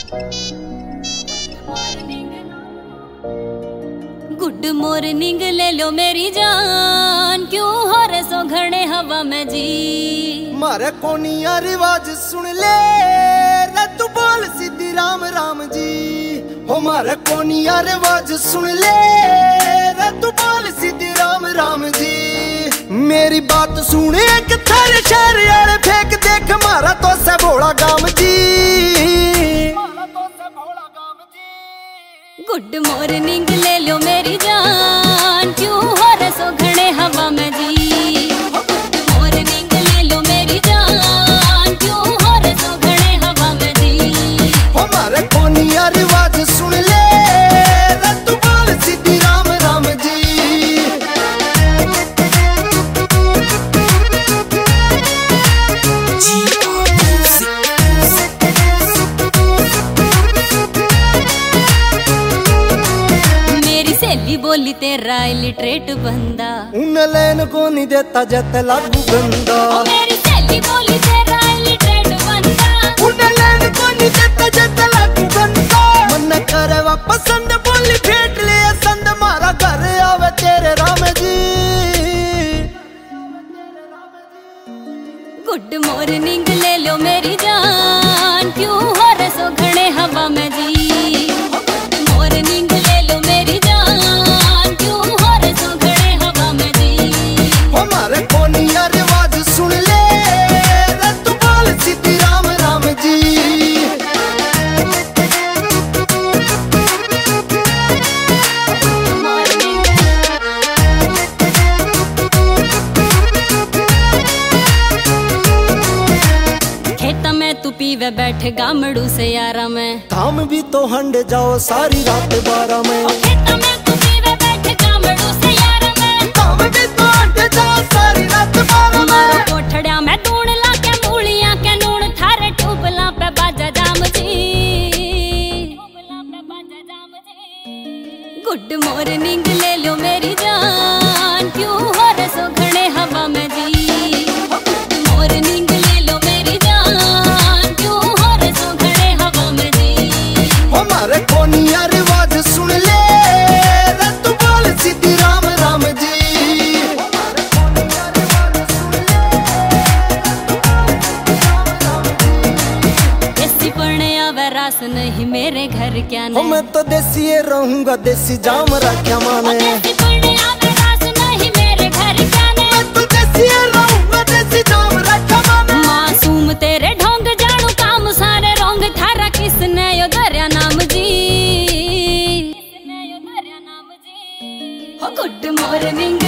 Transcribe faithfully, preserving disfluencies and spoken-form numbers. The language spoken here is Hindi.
गुड मॉर्निंग ले लो मेरी जान, क्यों हो रे सो घड़े हवा में जी। मारे कोनिया रिवाज सुन ले रे तू बोल सीधी राम राम जी। हो मारे कोनिया रिवाज सुन ले रे तू बोल सीधी राम राम जी। मेरी बात सुने एक थारे शहर यार फेंक देख मारा तो से भोला गाम जी। गुड मॉर्निंग ले लो मेरी जान, क्यों हो रे सो घड़े हवा में जी। गुड मॉर्निंग ले लो मेरी जान, क्यों हो रे सो घड़े हवा में जी। हमारे कोनिया रिवाज सुन ले रे तू बोल सीधी राम राम जी। बोली तेरा इलिटरेट बंदा, उन लेन को नहीं देता जत लागू गंदा। ओ मेरी सहेली बोली तेरा इलिटरेट बंदा, उन लेन को नहीं देता जत लागू गंदा। मन करे वापस संद बोली फेंट ले संद मारा घर आवे तेरे राम जी। गुड मॉर्निंग ले लो मेरी जान, क्यों हो रे सो घड़े हवा में जी। गुड मॉर्निंग ले लो मेरी जान, क्यों हो रे सो घड़े हवा में जी। हमारे कोनिया रिवाज सुन ले रे तू बोल सीधी राम राम जी। खेत में तू पीवे बैठे गामड़ू से यारा में, काम भी तो हंड जाओ सारी रात बारह में। ओ खेत में तू पीवे बैठे गामड़ू से यारा में, काम भी तो हंड जाओ सारी रात बारह में। कोठड़िया में दूण ला के मूलियां के नून थारे ट्यूबला पे बाजा जाम जी। गुड मॉर्निंग ले लो मेरी जान, क्यों हो रे सो घड़े हवा में जी। गुड मॉर्निंग ले लो मेरी जान, क्यों हो रे सो घड़े हवा में जी। हमारे कोनिया रिवाज सुन ले रे तू बोल सीधी राम राम जी। देसी पढ़ने आवे रास नहीं मेरे घर क्या ने। मैं तो देसी रहूंगा देसी जाम रखा माने। देसी पढ़ने आवे रास नहीं मेरे घर क्या ने। मैं तो देसी रहूंगा देसी जाम रखा माने। मासूम तेरे ढोंग जानू काम सारे रोंग थारा किसने यो दरिया नाम जी। Good morning